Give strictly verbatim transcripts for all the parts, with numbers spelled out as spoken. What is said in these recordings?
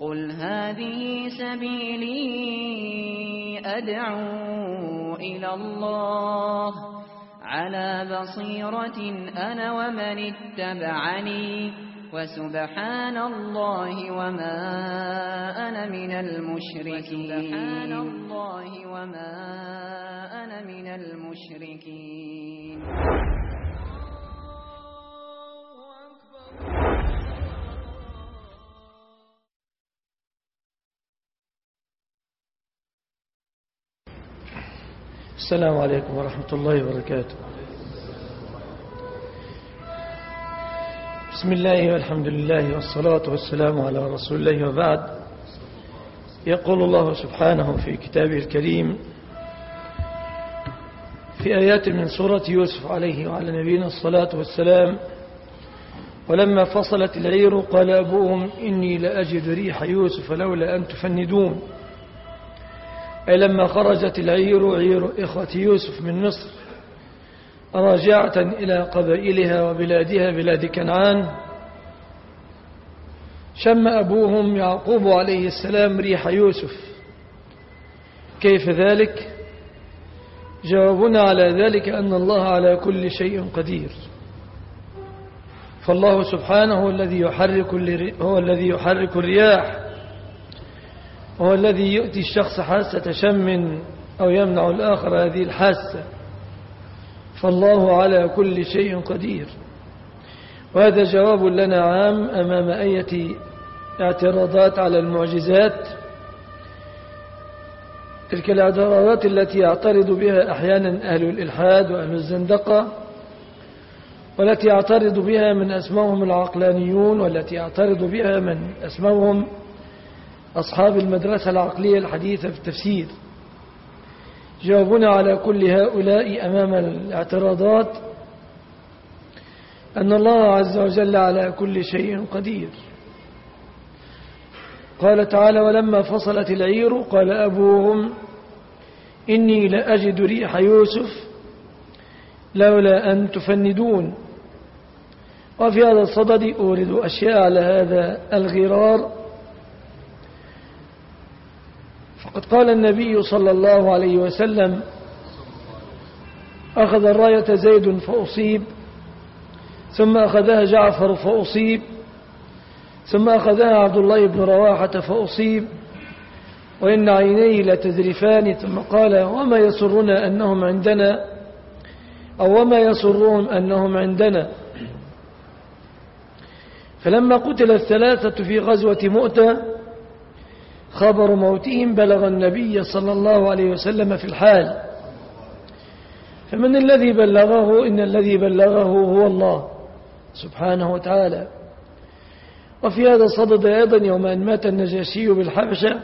قل هذه سبيلي أدعو إلى الله على بصيرة أنا ومن اتبعني وسبحان الله وما أنا من المشركين سبحان الله وما أنا من المشركين. السلام عليكم ورحمة الله وبركاته. بسم الله والحمد لله والصلاة والسلام على رسول الله وبعد. يقول الله سبحانه في كتابه الكريم في آيات من سورة يوسف عليه وعلى نبينا الصلاة والسلام: ولما فصلت العير قال أبوهم إني لأجد ريح يوسف لولا أن تفندون. أي لما خرجت العير عير إخوة يوسف من مصر راجعة إلى قبائلها وبلادها بلاد كنعان، شم أبوهم يعقوب عليه السلام ريح يوسف. كيف ذلك؟ جوابنا على ذلك أن الله على كل شيء قدير، فالله سبحانه هو الذي يحرك هو الذي يحرك الرياح، هو الذي يؤتي الشخص حاسة شم أو يمنع الآخر هذه الحاسة، فالله على كل شيء قدير. وهذا جواب لنا عام أمام أية اعتراضات على المعجزات، تلك الاعتراضات التي يعترض بها أحيانا أهل الإلحاد وأهل الزندقة، والتي يعترض بها من أسمائهم العقلانيون، والتي يعترض بها من أسمائهم أصحاب المدرسة العقلية الحديثة في التفسير. جوابنا على كل هؤلاء أمام الاعتراضات أن الله عز وجل على كل شيء قدير. قال تعالى: ولما فصلت العير قال أبوهم إني لأجد ريح يوسف لولا أن تفندون. وفي هذا الصدد أورد أشياء على هذا الغرار. فقد قال النبي صلى الله عليه وسلم: أخذ الراية زيد فأصيب، ثم أخذها جعفر فأصيب، ثم أخذها عبد الله بن رواحة فأصيب، وإن عينيه لتذرفان. ثم قال: وما يسرنا أنهم عندنا، أو وما يسرهم أنهم عندنا. فلما قتل الثلاثة في غزوة مؤتة خبر موتهم بلغ النبي صلى الله عليه وسلم في الحال، فمن الذي بلغه؟ إن الذي بلغه هو الله سبحانه وتعالى. وفي هذا الصدد أيضا يوم أن مات النجاشي بالحبشة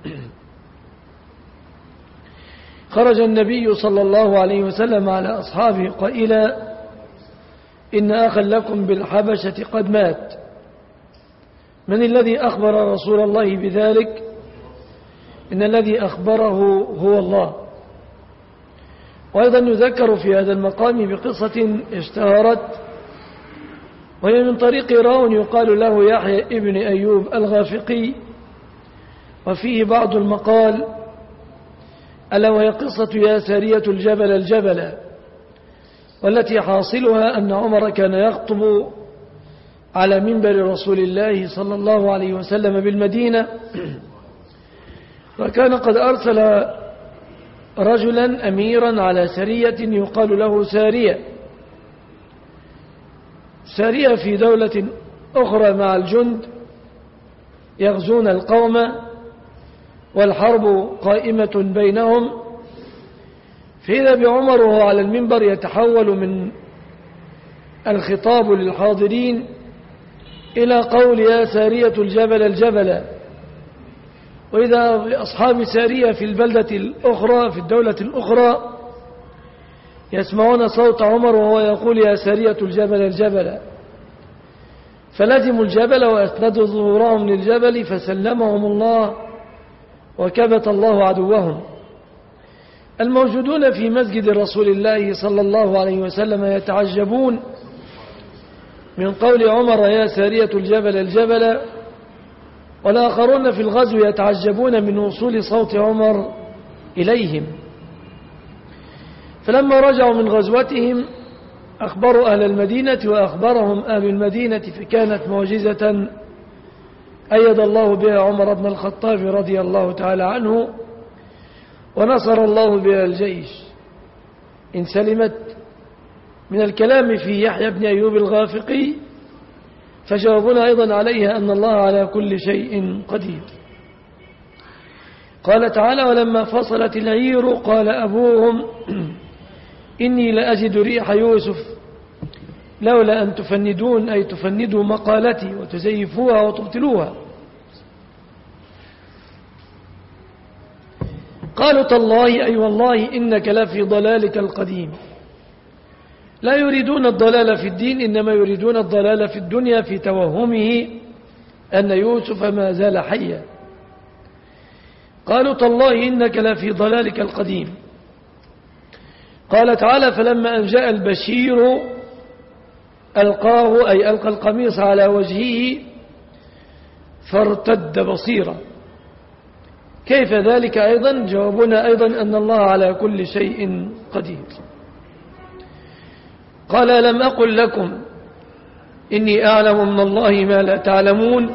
خرج النبي صلى الله عليه وسلم على أصحابه قائلا: إن أخا لكم بالحبشة قد مات. من الذي أخبر رسول الله بذلك؟ إن الذي أخبره هو الله. وأيضا يذكر في هذا المقام بقصة اشتهرت، وهي من طريق راو يقال له يحيى ابن أيوب الغافقي، وفيه بعض المقال، ألا وهي قصة يا سارية الجبل الجبل، والتي حاصلها أن عمر كان يخطب على منبر رسول الله صلى الله عليه وسلم بالمدينة، وكان قد أرسل رجلا أميرا على سرية يقال له سارية. سارية في دولة أخرى مع الجند يغزون القوم والحرب قائمة بينهم، فإذا بعمر وهو على المنبر يتحول من الخطاب للحاضرين إلى قول يا سارية الجبل الجبل، وإذا بأصحاب سارية في البلدة الأخرى في الدولة الأخرى يسمعون صوت عمر وهو يقول يا سارية الجبل الجبل، فلزموا الجبل وأسندوا ظهورهم للجبل فسلمهم الله وكبت الله عدوهم. الموجودون في مسجد رسول الله صلى الله عليه وسلم يتعجبون من قول عمر يا سارية الجبل الجبل، والآخرون في الغزو يتعجبون من وصول صوت عمر إليهم، فلما رجعوا من غزوتهم أخبروا أهل المدينة وأخبرهم أهل المدينة، فكانت معجزة أيد الله بها عمر بن الخطاب رضي الله تعالى عنه، ونصر الله بها الجيش. إن سلمت من الكلام في يحيى بن أيوب الغافقي، فجاوبنا أيضا عليها أن الله على كل شيء قدير. قال تعالى: ولما فصلت العير قال أبوهم إني لأجد ريح يوسف لولا أن تفندون، أي تفندوا مقالتي وتزيفوها وتبطلوها. قالوا تالله أي والله إنك لفي ضلالك القديم. لا يريدون الضلال في الدين، إنما يريدون الضلال في الدنيا في توهمه أن يوسف ما زال حيا. قالوا تالله إنك لفي ضلالك القديم. قال تعالى: فلما أن جاء البشير ألقاه، أي ألقى القميص على وجهه فارتد بصيرا. كيف ذلك؟ أيضا جوابنا أيضا أن الله على كل شيء قدير. قال: لم أقل لكم إني أعلم من الله ما لا تعلمون.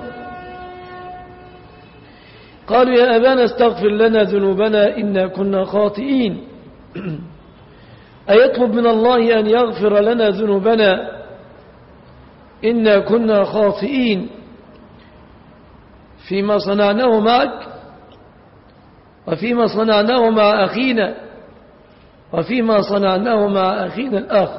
قالوا يا أبانا استغفر لنا ذنوبنا إنا كنا خاطئين. أيطلب من الله أن يغفر لنا ذنوبنا إنا كنا خاطئين فيما صنعناه معك وفيما صنعناه مع أخينا وفيما صنعناه مع أخينا الآخر.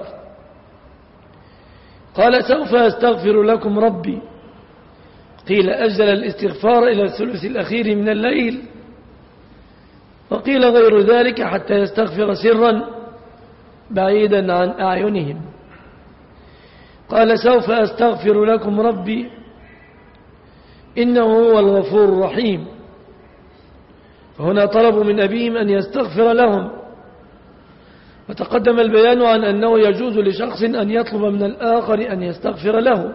قال: سوف أستغفر لكم ربي. قيل أجل الاستغفار إلى الثلث الأخير من الليل، وقيل غير ذلك حتى يستغفر سرا بعيدا عن أعينهم. قال: سوف أستغفر لكم ربي إنه هو الغفور الرحيم. فهنا طلبوا من أبيهم أن يستغفر لهم، وتقدم البيان عن أنه يجوز لشخص أن يطلب من الآخر أن يستغفر له،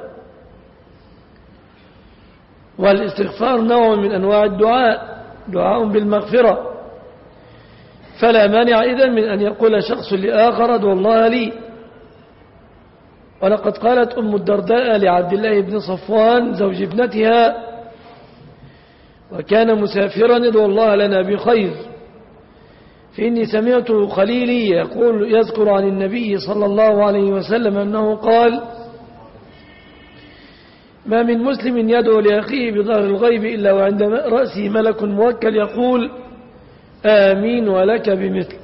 والاستغفار نوع من أنواع الدعاء، دعاء بالمغفرة، فلا مانع إذن من أن يقول شخص لآخر ادعو الله لي. ولقد قالت أم الدرداء لعبد الله بن صفوان زوج ابنتها وكان مسافرا: ادعو الله لنا بخير، فإني سمعت خليلي يقول يذكر عن النبي صلى الله عليه وسلم أنه قال: ما من مسلم يدعو لأخيه بظهر الغيب إلا وعند رأسه ملك موكل يقول آمين ولك بمثل.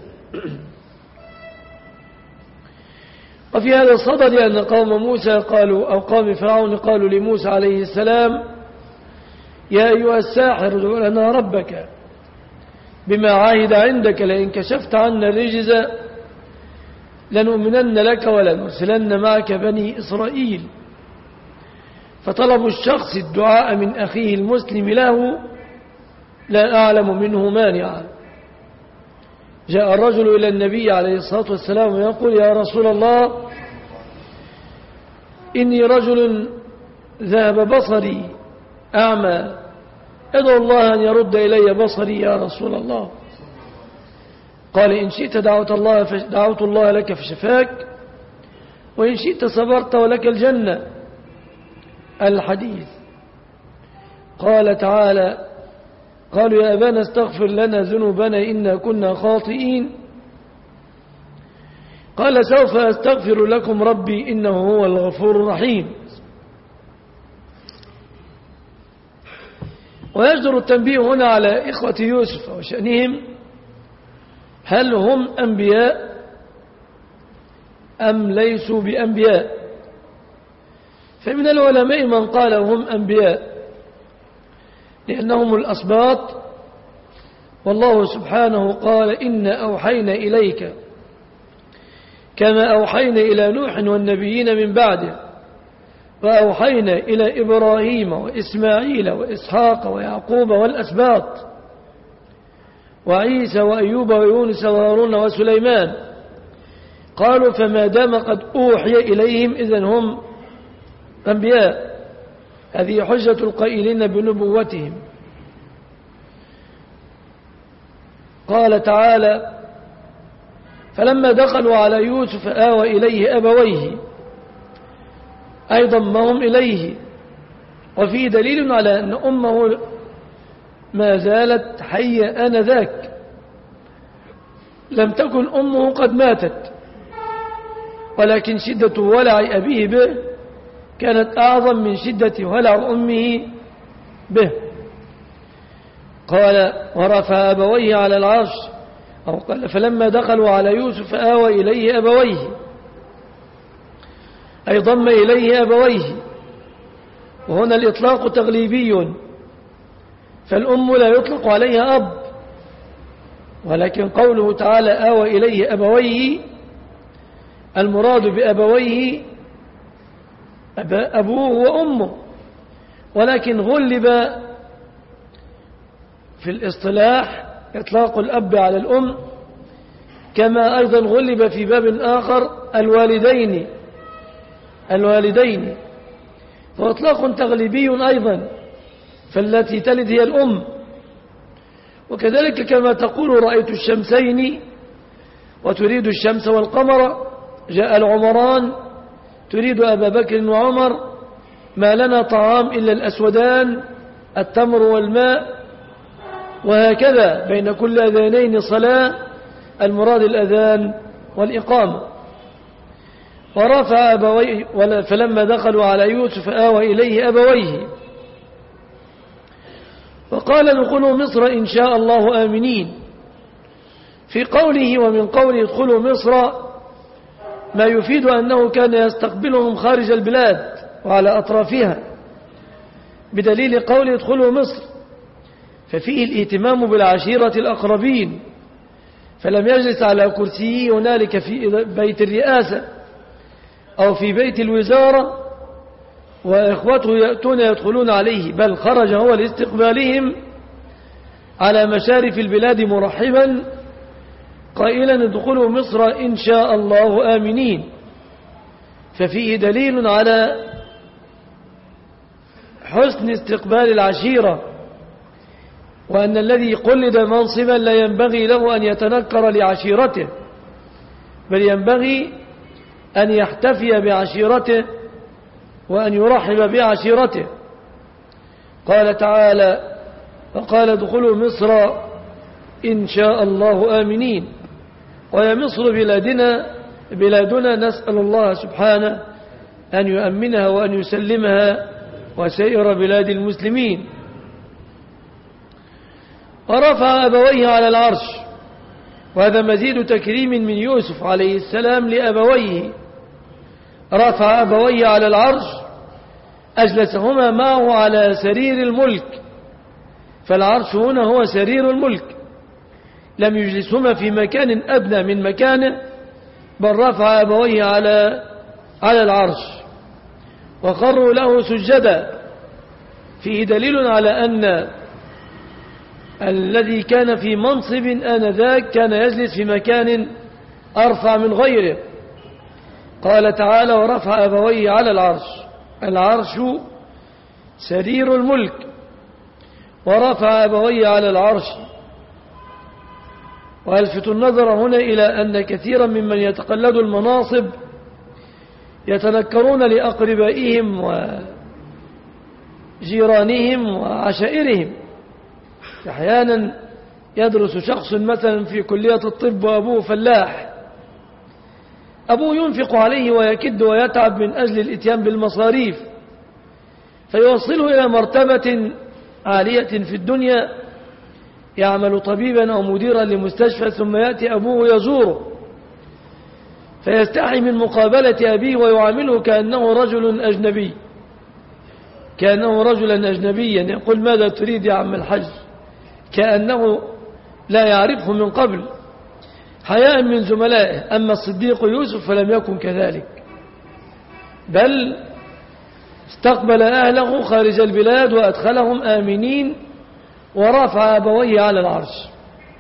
وفي هذا الصدد أن قوم موسى قالوا أو قوم فرعون قالوا لموسى عليه السلام: يا أيها الساحر ادع لنا ربك بما عاهد عندك لئن كشفت عنا الرجز لنؤمنن لك ولنرسلن معك بني إسرائيل. فطلب الشخص الدعاء من أخيه المسلم له لا أعلم منه مانعا. جاء الرجل إلى النبي عليه الصلاة والسلام ويقول: يا رسول الله، إني رجل ذهب بصري أعمى، ادعو الله أن يرد إلي بصري يا رسول الله. قال: إن شئت دعوت الله, دعوت الله لك فشفاك، وإن شئت صبرت ولك الجنة. الحديث. قال تعالى: قالوا يا أبانا استغفر لنا ذنوبنا إنا كنا خاطئين. قال: سوف أستغفر لكم ربي إنه هو الغفور الرحيم. ويجدر التنبيه هنا على إخوة يوسف وشأنهم، هل هم أنبياء أم ليسوا بأنبياء؟ فمن العلماء من قال هم أنبياء لأنهم الأسباط، والله سبحانه قال: إنا أوحينا إليك كما أوحينا إلى نوح والنبيين من بعده، وأوحينا إلى إبراهيم وإسماعيل وإسحاق ويعقوب والأسباط وعيسى وأيوب ويونس وهارون وسليمان. قالوا: فما دام قد أوحي إليهم إذن هم أنبياء. هذه حجة القائلين بنبوتهم. قال تعالى: فلما دخلوا على يوسف آوى إليه أبويه أي ضمهم إليه. وفيه دليل على أن أمه ما زالت حية آنذاك، لم تكن أمه قد ماتت، ولكن شدة ولع أبيه به كانت أعظم من شدة ولع أمه به. قال: ورفع أبويه على العرش، أو قال: فلما دخلوا على يوسف آوى إليه أبويه أي ضم إليه أبويه. وهنا الإطلاق تغليبي، فالأم لا يطلق عليها أب، ولكن قوله تعالى آوى إليه أبويه المراد بأبويه أبوه وأمه، ولكن غلب في الاصطلاح إطلاق الأب على الأم، كما أيضا غلب في باب آخر الوالدين الوالدين فإطلاق تغليبي أيضا، فالتي تلد هي الأم. وكذلك كما تقول رأيت الشمسين وتريد الشمس والقمر، جاء العمران تريد أبا بكر وعمر، ما لنا طعام إلا الأسودان التمر والماء، وهكذا بين كل أذانين صلاة، المراد الأذان والإقامة. ورفع أبويه فلما دخلوا على يوسف آوى إليه أبويه وقال: ادخلوا مصر إن شاء الله آمنين. في قوله ومن قوله ادخلوا مصر ما يفيد أنه كان يستقبلهم خارج البلاد وعلى أطرافها، بدليل قوله ادخلوا مصر، ففيه الاهتمام بالعشيرة الأقربين، فلم يجلس على كرسيه هنالك في بيت الرئاسة أو في بيت الوزارة وإخوته يأتون يدخلون عليه، بل خرج هو لاستقبالهم على مشارف البلاد مرحبا قائلا: ادخلوا مصر إن شاء الله آمنين. ففيه دليل على حسن استقبال العشيرة، وأن الذي قلد منصبا لا ينبغي له أن يتنكر لعشيرته، بل ينبغي أن يحتفي بعشيرته وأن يرحب بعشيرته. قال تعالى: وقال ادخلوا مصر إن شاء الله آمنين. ويا مصر بلادنا بلادنا نسأل الله سبحانه أن يؤمنها وأن يسلمها وسائر بلاد المسلمين. ورفع أبويه على العرش، وهذا مزيد تكريم من يوسف عليه السلام لأبويه. رفع أبويه على العرش، أجلسهما معه على سرير الملك، فالعرش هنا هو سرير الملك، لم يجلسهما في مكان أدنى من مكانه، بل رفع أبويه على على العرش وخروا له سجدا. فيه دليل على أن الذي كان في منصب آنذاك كان يجلس في مكان أرفع من غيره. قال تعالى: ورفع أبويه على العرش، العرش سرير الملك، ورفع أبويه على العرش. وألفت النظر هنا إلى أن كثيرا ممن يتقلد المناصب يتنكرون لأقربائهم وجيرانهم وعشائرهم. أحيانا يدرس شخص مثلا في كلية الطب وأبوه فلاح، أبوه ينفق عليه ويكد ويتعب من أجل الإتيان بالمصاريف، فيوصله إلى مرتبة عالية في الدنيا، يعمل طبيبا أو مديرا لمستشفى، ثم يأتي أبوه يزوره فيستحي من مقابلة أبيه ويعامله كأنه رجل أجنبي كأنه رجلا أجنبيا، يقول: ماذا تريد يا عم الحج؟ كأنه لا يعرفه من قبل، حياء من زملائه. أما الصديق يوسف فلم يكن كذلك، بل استقبل أهله خارج البلاد وأدخلهم آمنين، ورفع أبويه على العرش.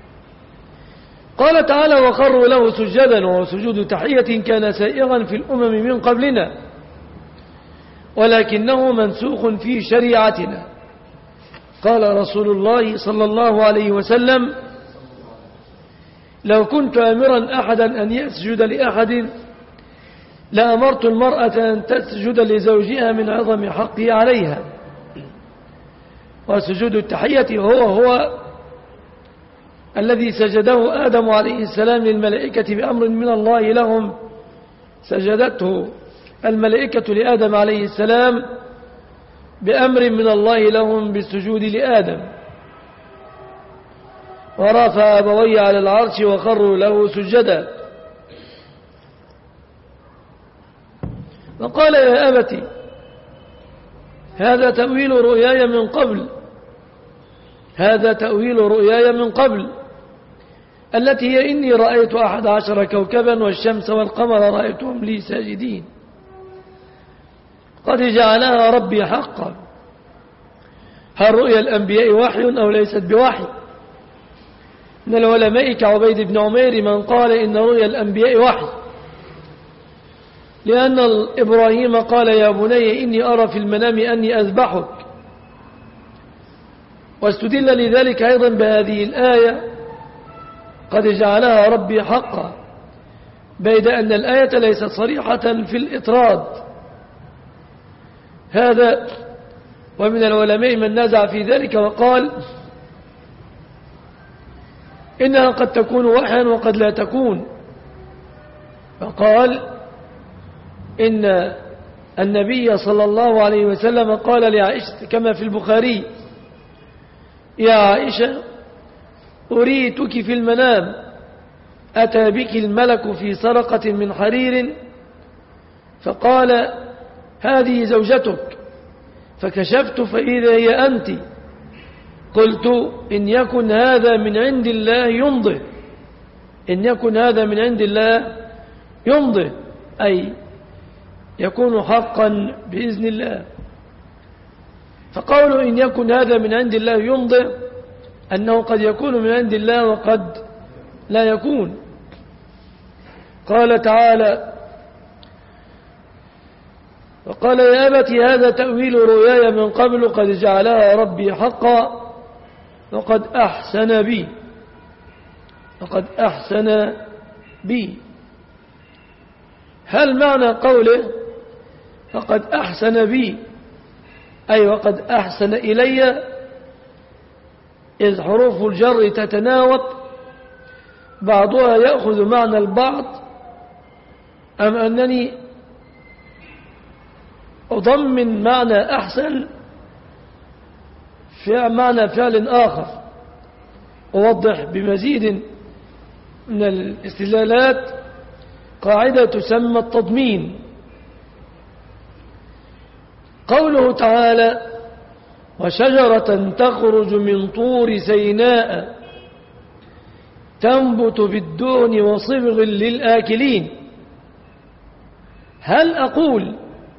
قال تعالى: وخروا له سجدا، وهو سجود تحية كان سائغا في الأمم من قبلنا. ولكنه منسوخ في شريعتنا. قال رسول الله صلى الله عليه وسلم: لو كنت آمرا أحدا أن يسجد لأحد لأمرت المرأة أن تسجد لزوجها من عظم حقه عليها. وسجود التحية هو هو الذي سجده آدم عليه السلام للملائكة بأمر من الله لهم، سجدته الملائكة لآدم عليه السلام بأمر من الله لهم بالسجود لآدم، ورفع أبوي على العرش وخروا له سجدا. وقال: يا أبت هذا تأويل رؤياي من قبل هذا تأويل رؤياي من قبل التي هي إني رأيت أحد عشر كوكبا والشمس والقمر رأيتهم لي ساجدين. قد جعلها ربي حقا. هل رؤيا الأنبياء وحي أو ليست بوحي؟ من العلماء كعبيد بن عمير من قال إن رؤيا الأنبياء وحي، لأن إبراهيم قال: يا بني إني أرى في المنام أني أذبحك. واستدل لذلك أيضا بهذه الآية: قد جعلها ربي حقا، بيد أن الآية ليست صريحة في الإطراد. هذا ومن العلماء من نزع في ذلك وقال إنها قد تكون وحيا وقد لا تكون. فقال إن النبي صلى الله عليه وسلم قال لعائشة كما في البخاري: يا عائشة أريتك في المنام أتى بك الملك في سرقة من حرير فقال: هذه زوجتك، فكشفت فإذا هي أنت. قلت: إن يكن هذا من عند الله يمضي إن يكن هذا من عند الله يمضي أي يكون حقا بإذن الله. فقولوا إن يكن هذا من عند الله يمضي أنه قد يكون من عند الله وقد لا يكون. قال تعالى: وقال: يا أبت هذا تأويل رؤياي من قبل قد جعلها ربي حقا وقد أحسن بي وقد أحسن بي. هل معنى قوله فقد أحسن بي أي وقد أحسن إلي، إذ حروف الجر تتناوب بعضها يأخذ معنى البعض، أم أنني أضمن معنى أحسن في معنى فعل آخر؟ أوضح بمزيد من الاستدلالات قاعدة تسمى التضمين. قوله تعالى: وشجرة تخرج من طور سيناء تنبت بالدهن وصبغ للآكلين. هل أقول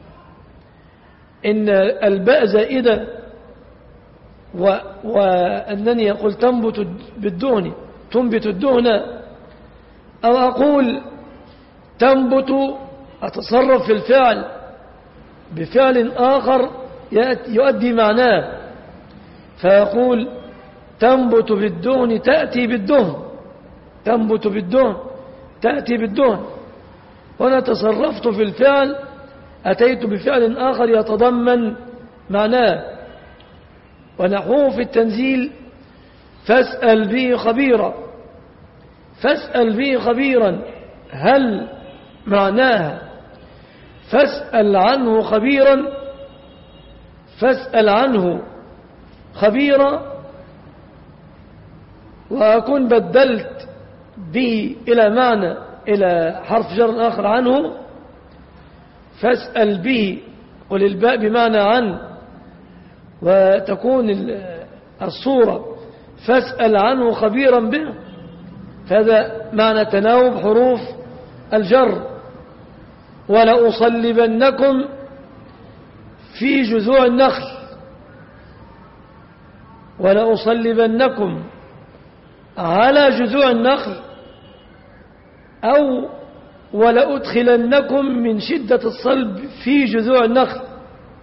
إن الباء زائدة و... وأنني أقول تنبت بالدهن تنبت الدهن، أو أقول تنبت أتصرف في الفعل بفعل آخر يؤدي معناه، فيقول تنبت بالدهن تأتي بالدهن تنبت بالدهن تأتي بالدهن، وأنا تصرفت في الفعل أتيت بفعل آخر يتضمن معناه. ونحوه في التنزيل: فاسأل به خبيرا فاسأل به خبيرا هل معناها فاسأل عنه خبيرا فاسأل عنه خبيرا، وأكون بدلت به إلى معنى إلى حرف جر آخر عنه، فاسأل به وللباء بمعنى عن، وتكون الصورة فاسأل عنه خبيرا به. هذا معنى تناوب حروف الجر. ولأصلبنكم في جذوع النخل ولأصلبنكم على جذوع النخل، أو ولأدخلنكم من شدة الصلب في جذوع النخل.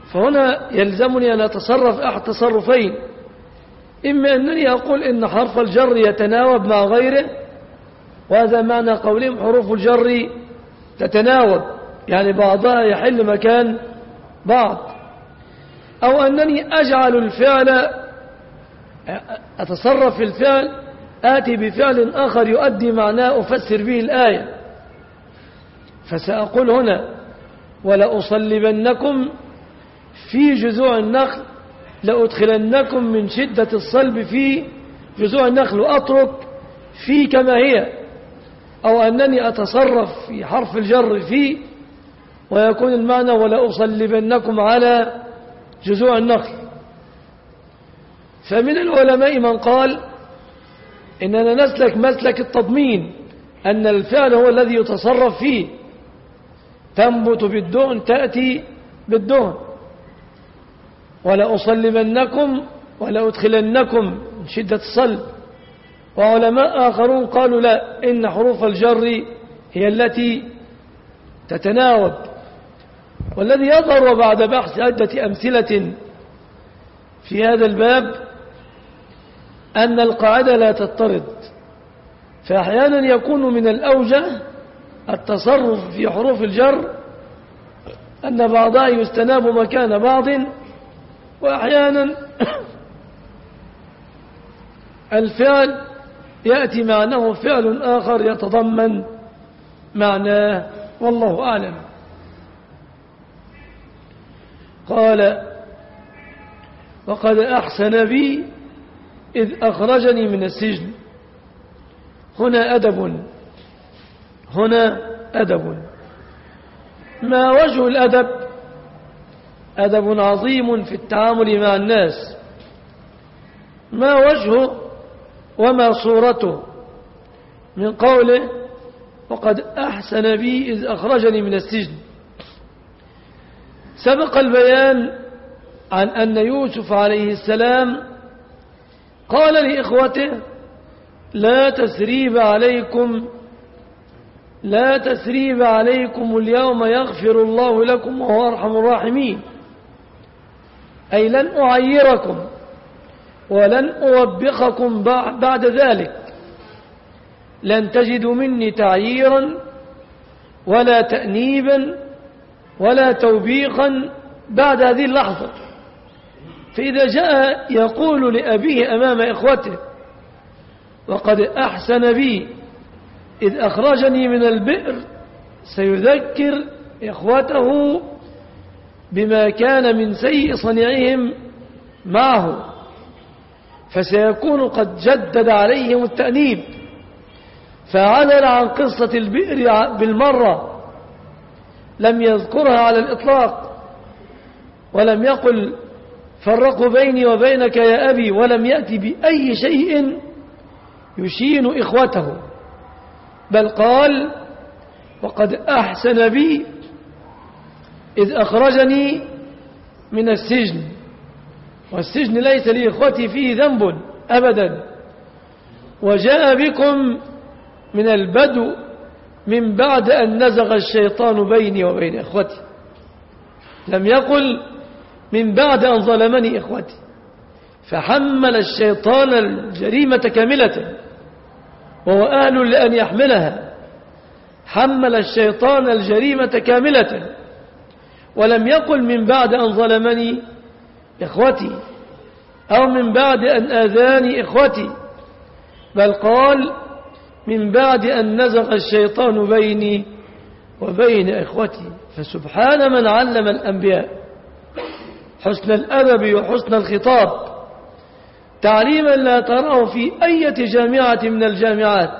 فهنا يلزمني أن أتصرف أحد تصرفين: إما أنني أقول إن حرف الجر يتناوب مع غيره، وهذا معنى قولهم حروف الجر تتناوب، يعني بعضها يحل مكان بعض، أو أنني أجعل الفعل، أتصرف في الفعل، آتي بفعل آخر يؤدي معناه أفسر به الآية. فسأقول هنا: ولأصلبنكم في جذوع النخل، لأدخلنكم من شدة الصلب في جذوع النخل، وأترك في كما هي. أو أنني أتصرف في حرف الجر في، ويكون المعنى ولأصلبنكم على جذوع النخل. فمن العلماء من قال إننا نسلك مسلك التضمين، أن الفعل هو الذي يتصرف فيه، تنبت بالدهن تأتي بالدهن، ولأصلبنكم ولأدخلنكم من شدة الصلب. وعلماء آخرون قالوا لا، إن حروف الجر هي التي تتناوب. والذي يظهر بعد بحث عدة أمثلة في هذا الباب أن القاعدة لا تضطرد، فأحيانا يكون من الأوجه التصرف في حروف الجر أن بعضها يستناب مكان بعض، وأحيانا الفعل يأتي معناه فعل آخر يتضمن معناه، والله أعلم. قال: وقد أحسن بي إذ أخرجني من السجن. هنا أدب، هنا أدب. ما وجه الأدب؟ أدب عظيم في التعامل مع الناس. ما وجهه وما صورته؟ من قوله: وقد أحسن بي إذ أخرجني من السجن. سبق البيان عن أن يوسف عليه السلام قال لإخوته: لا تثريب عليكم لا تثريب عليكم اليوم يغفر الله لكم وهو أرحم الراحمين، أي لن أعيركم ولن أوبخكم بعد ذلك، لن تجدوا مني تعييرا ولا تأنيبا ولا توبيخا بعد هذه اللحظة. فإذا جاء يقول لأبيه أمام إخوته: وقد أحسن بي إذ أخرجني من البئر، سيذكر إخوته بما كان من سيء صنيعهم معه، فسيكون قد جدد عليهم التأنيب، فعدل عن قصة البئر بالمرة، لم يذكرها على الإطلاق، ولم يقل فرقوا بيني وبينك يا أبي، ولم يأتي بأي شيء يشين إخوته، بل قال: وقد أحسن بي إذ أخرجني من السجن. والسجن ليس لإخوتي فيه ذنب أبدا. وجاء بكم من البدو من بعد أن نزغ الشيطان بيني وبين إخوتي، لم يقل من بعد أن ظلمني إخوتي، فحمل الشيطان الجريمة كاملة وهو أهل لأن يحملها. حمل الشيطان الجريمة كاملة، ولم يقل من بعد أن ظلمني إخوتي أو من بعد أن آذاني إخوتي، بل قال: من بعد أن نزغ الشيطان بيني وبين إخوتي. فسبحان من علم الأنبياء حسن الأدب وحسن الخطاب، تعليما لا تراه في أي جامعة من الجامعات.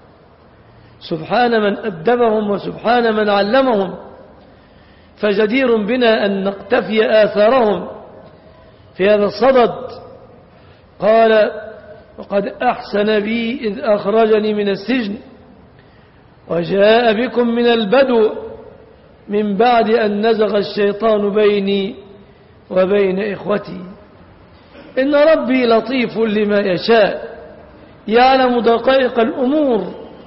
سبحان من أدبهم وسبحان من علمهم، فجدير بنا أن نقتفي آثارهم في هذا الصدد. قال: وقد أحسن بي إذ أخرجني من السجن وجاء بكم من البدو من بعد أن نزغ الشيطان بيني وبين إخوتي. إن ربي لطيف لما يشاء، يعلم دقائق الأمور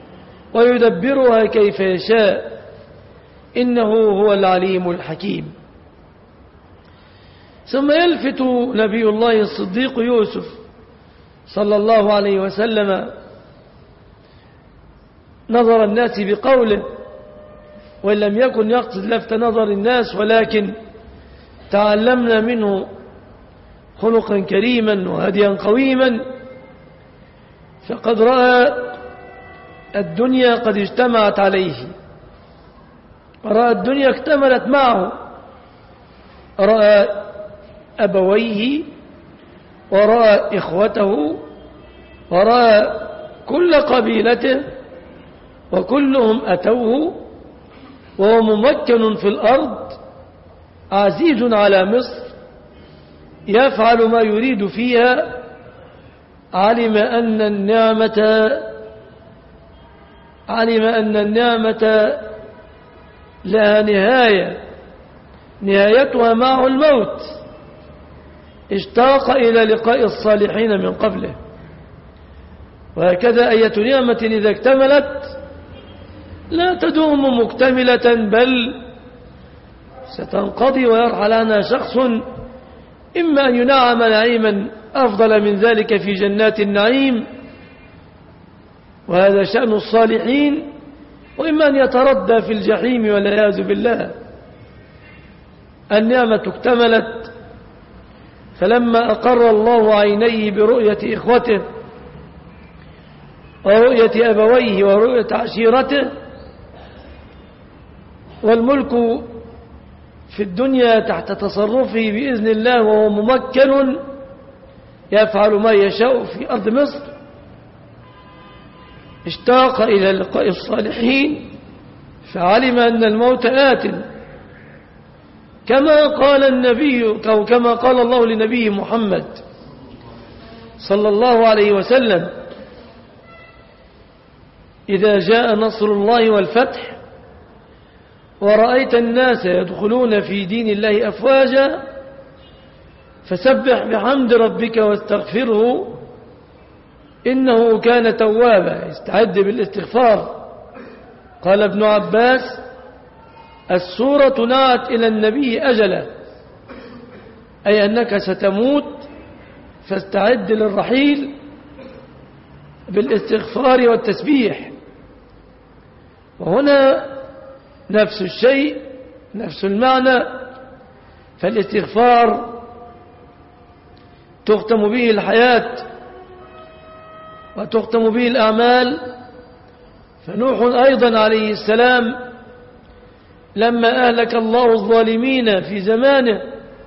ويدبرها كيف يشاء، إنه هو العليم الحكيم. ثم يلفت نبي الله الصديق يوسف صلى الله عليه وسلم نظر الناس بقوله، وإن لم يكن يقصد لفت نظر الناس، ولكن تعلمنا منه خلقا كريما وهديا قويما. فقد رأى الدنيا قد اجتمعت عليه، رأى الدنيا اكتملت معه، رأى أبويه ورأى إخوته ورأى كل قبيلته، وكلهم أتوه وهو ممكن في الأرض عزيز على مصر يفعل ما يريد فيها. علم أن النعمة علم أن النعمة لها نهاية، نهايتها معه الموت. اشتاق إلى لقاء الصالحين من قبله. وهكذا أية نعمة إذا اكتملت لا تدوم مكتملة، بل ستنقضي ويرحل عنها شخص، إما أن ينعم نعيما أفضل من ذلك في جنات النعيم، وهذا شأن الصالحين، وإما أن يتردى في الجحيم والعياذ بالله. النعمة اكتملت، فلما أقر الله عينيه برؤية إخوته ورؤية أبويه ورؤية عشيرته، والملك في الدنيا تحت تصرفه بإذن الله وهو ممكن يفعل ما يشاء في أرض مصر، اشتاق إلى لقاء الصالحين، فعلم أن الموت آت، كما قال النبي أو كما قال الله لنبيه محمد صلى الله عليه وسلم: إذا جاء نصر الله والفتح ورأيت الناس يدخلون في دين الله أفواجا فسبح بحمد ربك واستغفره إنه كان توابا. استعد بالاستغفار. قال ابن عباس: السورة نعت إلى النبي أجلا، أي أنك ستموت فاستعد للرحيل بالاستغفار والتسبيح. وهنا نفس الشيء، نفس المعنى. فالاستغفار تختم به الحياة وتختم به الأعمال. فنوح أيضا عليه السلام لما أهلك الله الظالمين في زمانه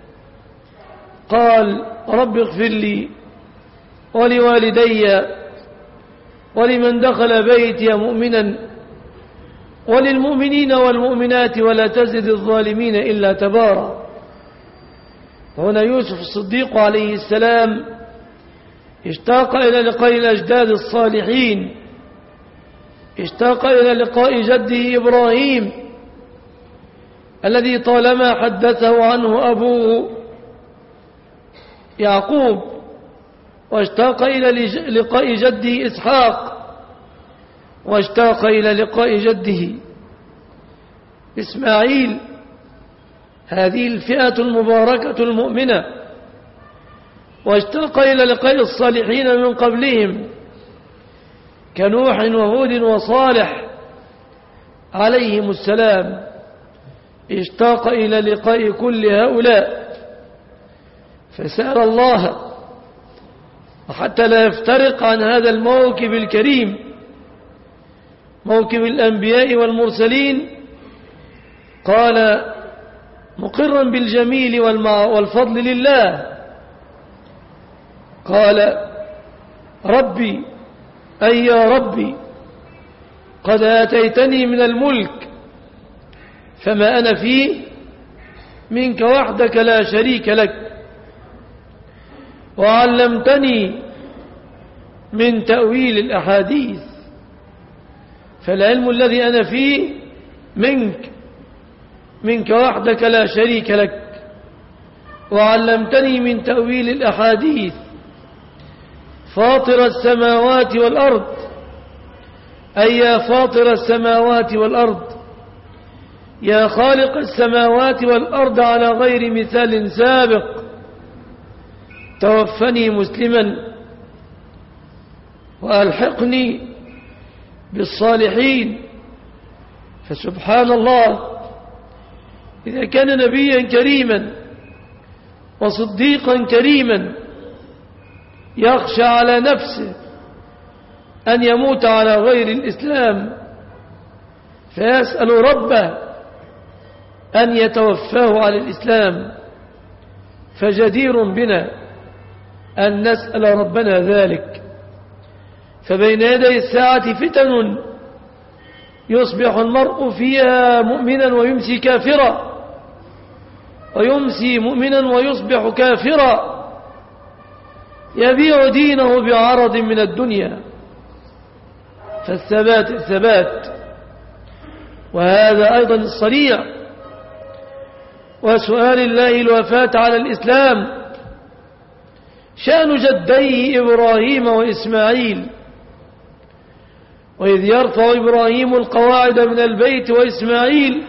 قال: رب اغفر لي ولوالدي ولمن دخل بيتي مؤمنا وللمؤمنين والمؤمنات ولا تزد الظالمين إلا تبارا. هنا يوسف الصديق عليه السلام اشتاق إلى لقاء الأجداد الصالحين، اشتاق إلى لقاء جده إبراهيم الذي طالما حدثه عنه أبوه يعقوب، واشتاق إلى لقاء جده إسحاق، واشتاق إلى لقاء جده إسماعيل. هذه الفئة المباركة المؤمنة. واشتاق إلى لقاء الصالحين من قبلهم كنوح وهود وصالح عليهم السلام. اشتاق إلى لقاء كل هؤلاء، فسأل الله وحتى لا يفترق عن هذا الموكب الكريم، موكب الأنبياء والمرسلين. قال مقرا بالجميل والفضل لله، قال: ربي أي يا ربي قد آتيتني من الملك فما أنا فيه منك وحدك لا شريك لك، وعلمتني من تأويل الأحاديث فالعلم الذي أنا فيه منك منك وحدك لا شريك لك، وعلمتني من تأويل الأحاديث فاطر السماوات والأرض، أي يا فاطر السماوات والأرض، يا خالق السماوات والأرض على غير مثال سابق، توفني مسلما وألحقني بالصالحين. فسبحان الله، إذا كان نبيا كريما وصديقا كريما يخشى على نفسه أن يموت على غير الإسلام فيسأل ربه أن يتوفاه على الإسلام، فجدير بنا أن نسأل ربنا ذلك. فبين يدي الساعة فتن يصبح المرء فيها مؤمنا ويمسي كافرا، ويمسي مؤمنا ويصبح كافرا، يبيع دينه بعرض من الدنيا. فالثبات الثبات، وهذا أيضا الصريع. وسؤال الله الوفاة على الإسلام شأن جديه إبراهيم وإسماعيل. وإذ يرفع إبراهيم القواعد من البيت وإسماعيل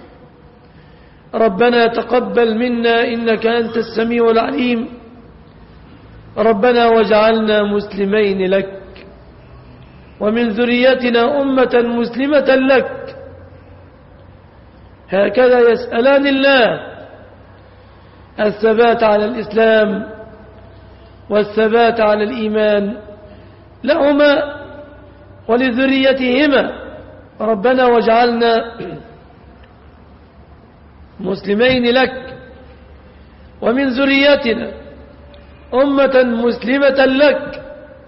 ربنا تقبل منا إنك أنت السميع العليم ربنا واجعلنا مسلمين لك ومن ذريتنا أمة مسلمة لك. هكذا يسألان الله الثبات على الإسلام والثبات على الإيمان لهما ولذريتهما. ربنا واجعلنا مسلمين لك ومن ذريتنا أمة مسلمة لك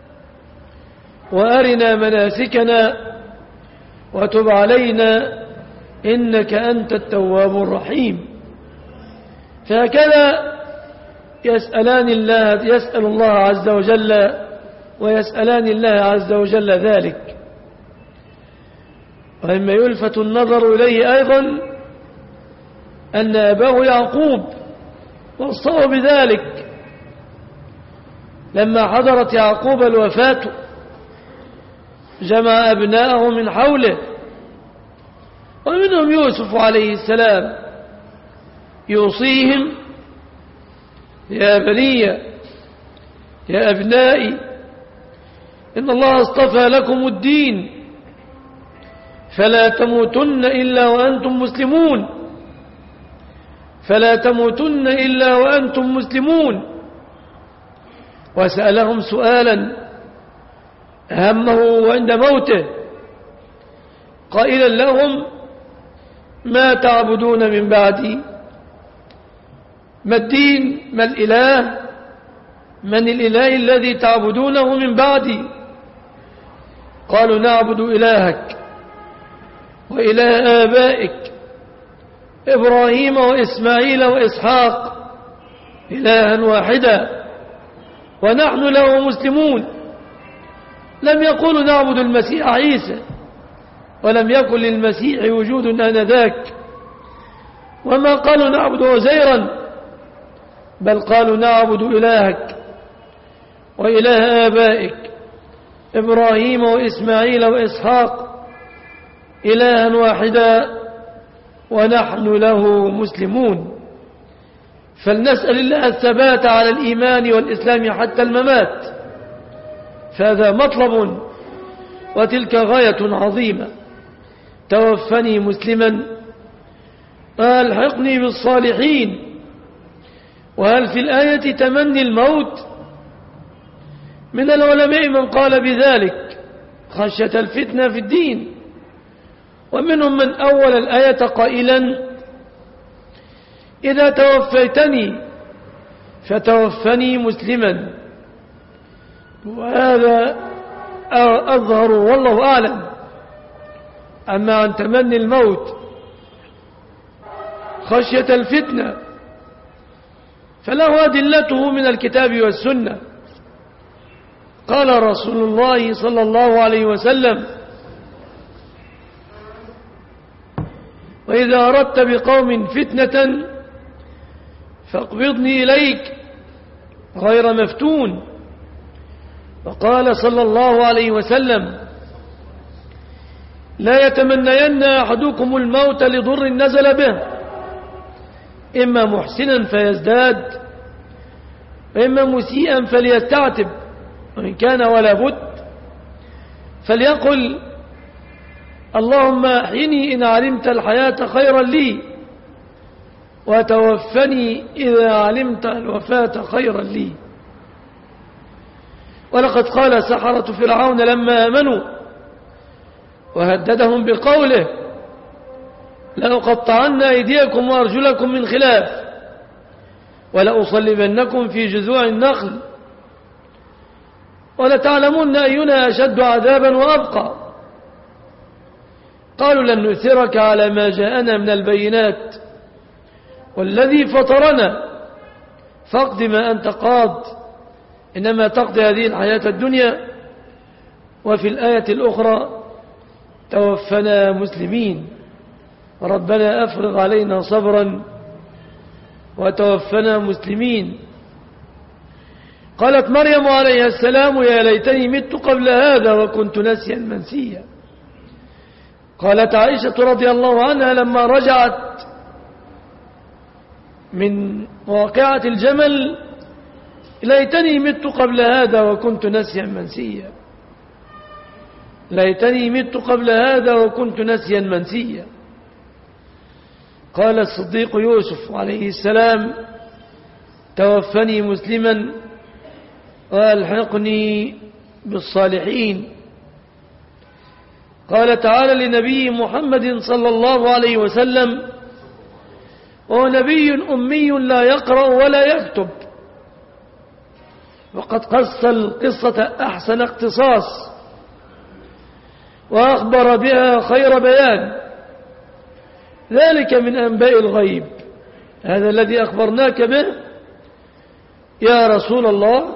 وأرنا مناسكنا وتب علينا إنك أنت التواب الرحيم. فهكذا يسألان الله يسأل الله عز وجل ويسألان الله عز وجل ذلك. وإما يلفت النظر إليه أيضا أن أباه يعقوب وصاه بذلك لما حضرت يعقوب الوفاة جمع أبناءه من حوله ومنهم يوسف عليه السلام يوصيهم يا بني يا أبنائي إن الله اصطفى لكم الدين فلا تموتن إلا وأنتم مسلمون فلا تموتن إلا وأنتم مسلمون. وسألهم سؤالا همه عند موته قائلا لهم ما تعبدون من بعدي؟ ما الدين؟ ما الإله؟ من الإله الذي تعبدونه من بعدي؟ قالوا نعبد إلهك وإله آبائك إبراهيم وإسماعيل وإسحاق إلها واحدا ونحن له مسلمون. لم يقولوا نعبد المسيح عيسى ولم يكن للمسيح وجود آنذاك، وما قالوا نعبد عزيرا بل قالوا نعبد إلهك وإله آبائك إبراهيم وإسماعيل وإسحاق إلها واحدا ونحن له مسلمون. فلنسأل الله الثبات على الإيمان والإسلام حتى الممات، فهذا مطلب وتلك غاية عظيمة. توفني مسلما وألحقني بالصالحين. وهل في الآية تمني الموت؟ من العلماء من قال بذلك خشية الفتنة في الدين، ومنهم من أول الآية قائلا إذا توفيتني فتوفني مسلما. وهذا أظهر والله أعلم. أما عن تمني الموت خشية الفتنة فله أدلته من الكتاب والسنة. قال رسول الله صلى الله عليه وسلم وإذا أردت بقوم فتنة فاقبضني إليك غير مفتون. وقال صلى الله عليه وسلم لا يتمنين أحدكم الموت لضر نزل به إما محسنا فيزداد وإما مسيئا فليستعتب، وإن كان ولا بد فليقل اللهم أحيني إن علمت الحياة خيرا لي، وتوفني إذا علمت الوفاة خيرا لي. ولقد قال سحرة فرعون لما آمنوا وهددهم بقوله لأقطعن أيديكم وأرجلكم من خلاف ولأصلبنكم في جذوع النخل ولتعلمن أينا أشد عذابا وأبقى. قالوا لن نؤثرك على ما جاءنا من البينات والذي فطرنا فاقض ما أنت قاض إنما تقضي هذه الحياة الدنيا. وفي الآية الأخرى توفنا مسلمين ربنا أفرغ علينا صبرا وتوفنا مسلمين. قالت مريم عليه السلام يا ليتني مت قبل هذا وكنت نسيا منسيا. قالت عائشة رضي الله عنها لما رجعت من واقعة الجمل ليتني مت قبل هذا وكنت نسيا منسيا، ليتني مت قبل هذا وكنت نسيا منسيا. قال الصديق يوسف عليه السلام توفني مسلما وألحقني بالصالحين. قال تعالى لنبي محمد صلى الله عليه وسلم وهو نبي أمي لا يقرأ ولا يكتب، وقد قص القصة أحسن اقتصاص وأخبر بها خير بيان. ذلك من أنباء الغيب، هذا الذي أخبرناك به يا رسول الله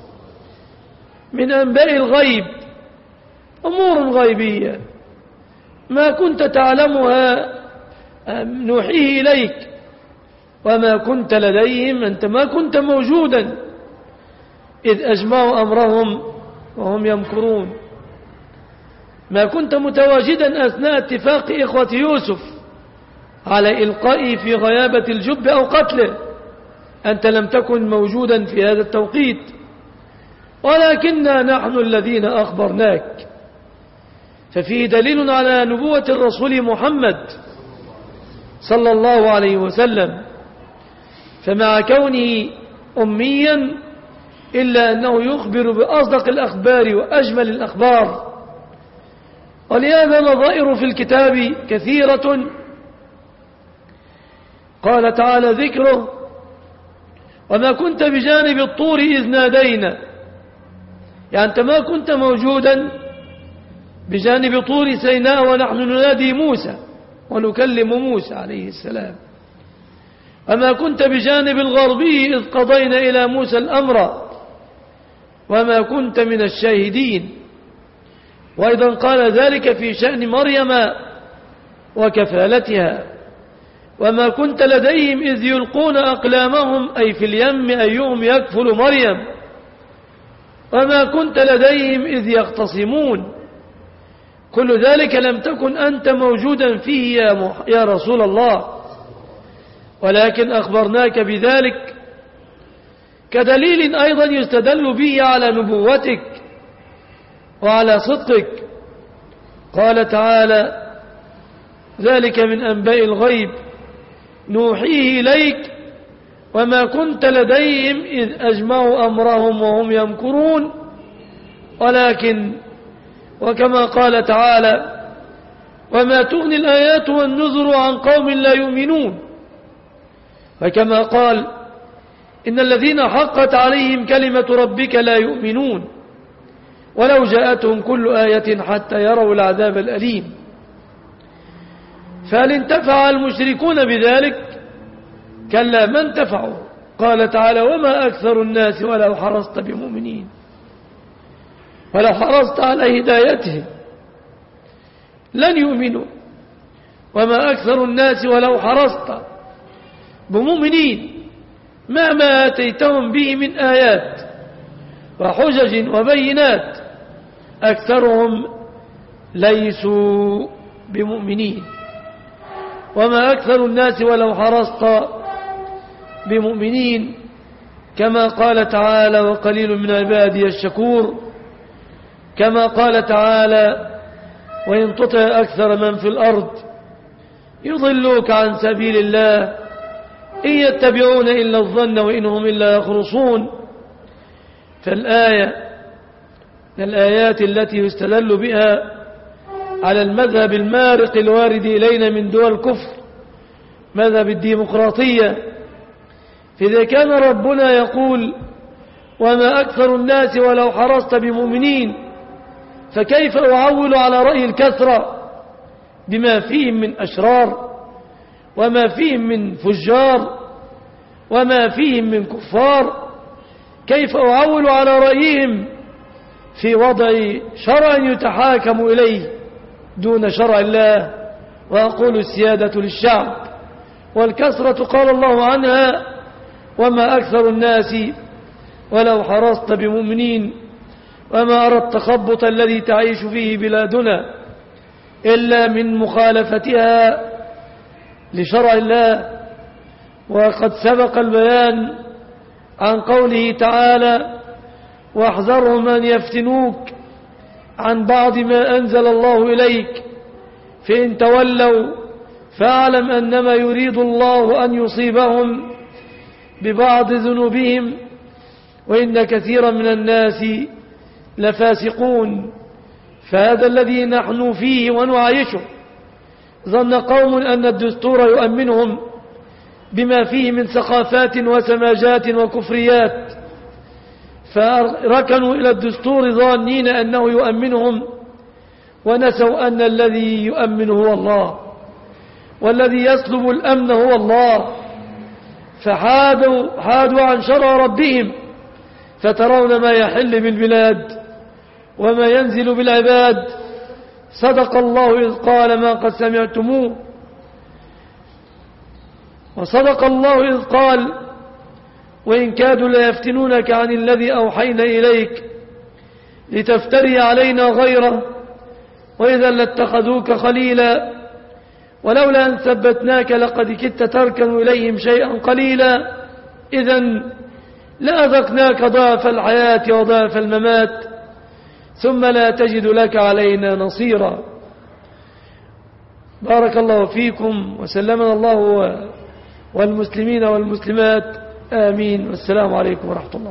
من أنباء الغيب، أمور غيبية ما كنت تعلمها نوحيه إليك وما كنت لديهم، أنت ما كنت موجودا إذ أجمعوا أمرهم وهم يمكرون، ما كنت متواجدا أثناء اتفاق إخوة يوسف على إلقائه في غيابة الجب أو قتله، أنت لم تكن موجودا في هذا التوقيت، ولكننا نحن الذين أخبرناك. ففيه دليل على نبوة الرسول محمد صلى الله عليه وسلم، فمع كونه أميا إلا أنه يخبر بأصدق الأخبار وأجمل الأخبار. ولهذا نظائر في الكتاب كثيرة. قال تعالى ذكره وما كنت بجانب الطور إذ نادينا، يعني أنت ما كنت موجودا بجانب طور سيناء ونحن ننادي موسى ونكلم موسى عليه السلام. وما كنت بجانب الغربي إذ قضينا إلى موسى الأمر وما كنت من الشاهدين. وأيضا قال ذلك في شأن مريم وكفالتها وما كنت لديهم إذ يلقون أقلامهم أي في اليم أيهم يكفل مريم وما كنت لديهم إذ يختصمون. كل ذلك لم تكن أنت موجودا فيه يا, مح... يا رسول الله، ولكن أخبرناك بذلك كدليل أيضا يستدل به على نبوتك وعلى صدقك. قال تعالى ذلك من أنباء الغيب نوحيه إليك وما كنت لديهم إذ أجمعوا أمرهم وهم يمكرون. ولكن وكما قال تعالى وما تغني الآيات والنذر عن قوم لا يؤمنون. وكما قال إن الذين حقت عليهم كلمة ربك لا يؤمنون ولو جاءتهم كل آية حتى يروا العذاب الأليم. فهل انتفع المشركون بذلك؟ كلا ما انتفعوا. قال تعالى وما أكثر الناس ولو حرصت بمؤمنين، ولو حرصت على هدايتهم لن يؤمنوا. وما أكثر الناس ولو حرصت بمؤمنين مهما آتيتهم به من آيات وحجج وبينات أكثرهم ليسوا بمؤمنين. وما أكثر الناس ولو حرصت بمؤمنين كما قال تعالى وقليل من عبادي الشكور، كما قال تعالى وإن تطع أكثر من في الأرض يضلوك عن سبيل الله إن يتبعون إلا الظن وإنهم إلا يخرصون. فالآية من الآيات التي يستدل بها على المذهب المارق الوارد إلينا من دول الكفر، مذهب الديمقراطية. فإذا كان ربنا يقول وما أكثر الناس ولو حرصت بمؤمنين، فكيف أعول على رأي الكثرة بما فيهم من أشرار وما فيهم من فجار وما فيهم من كفار؟ كيف أعول على رأيهم في وضع شرع يتحاكم إليه دون شرع الله؟ وأقول السيادة للشعب، والكثرة قال الله عنها وما أكثر الناس ولو حرصت بمؤمنين، وما أرى التخبط الذي تعيش فيه بلادنا إلا من مخالفتها لشرع الله. وقد سبق البيان عن قوله تعالى واحذرهم أن يفتنوك عن بعض ما أنزل الله إليك فإن تولوا فاعلم أنما يريد الله أن يصيبهم ببعض ذنوبهم وإن كثيرا من الناس لفاسقون. فهذا الذي نحن فيه ونعايشه. ظن قوم أن الدستور يؤمنهم بما فيه من ثقافات وسماجات وكفريات، فركنوا إلى الدستور ظانين أنه يؤمنهم، ونسوا أن الذي يؤمن هو الله، والذي يسلب الأمن هو الله. فحادوا حادوا عن شرع ربهم، فترون ما يحل بالبلاد وما ينزل بالعباد. صدق الله إذ قال ما قد سمعتموه، وصدق الله إذ قال وإن كادوا ليفتنونك عن الذي أوحينا إليك لتفتري علينا غيره وإذا لاتخذوك خليلا ولولا أن ثبتناك لقد كدت تركن إليهم شيئا قليلا إذن لأذقناك ضعف الحياة وضعف الممات ثم لا تجد لك علينا نصيرا. بارك الله فيكم وسلمنا الله والمسلمين والمسلمات، آمين. والسلام عليكم ورحمة الله.